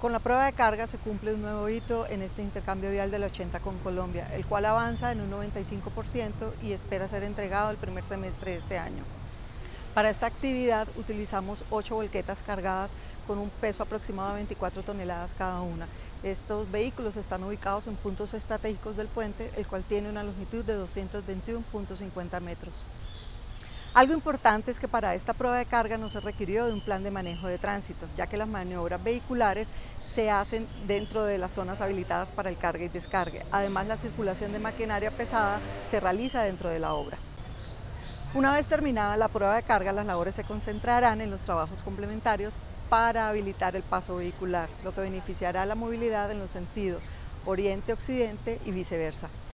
Con la prueba de carga se cumple un nuevo hito en este intercambio vial del 80 con Colombia, el cual avanza en un 95% y espera ser entregado el primer semestre de este año. Para esta actividad utilizamos 8 volquetas cargadas con un peso aproximado de 24 toneladas cada una. Estos vehículos están ubicados en puntos estratégicos del puente, el cual tiene una longitud de 221.50 metros. Algo importante es que para esta prueba de carga no se requirió de un plan de manejo de tránsito, ya que las maniobras vehiculares se hacen dentro de las zonas habilitadas para el carga y descargue. Además, la circulación de maquinaria pesada se realiza dentro de la obra. Una vez terminada la prueba de carga, las labores se concentrarán en los trabajos complementarios para habilitar el paso vehicular, lo que beneficiará la movilidad en los sentidos oriente-occidente y viceversa.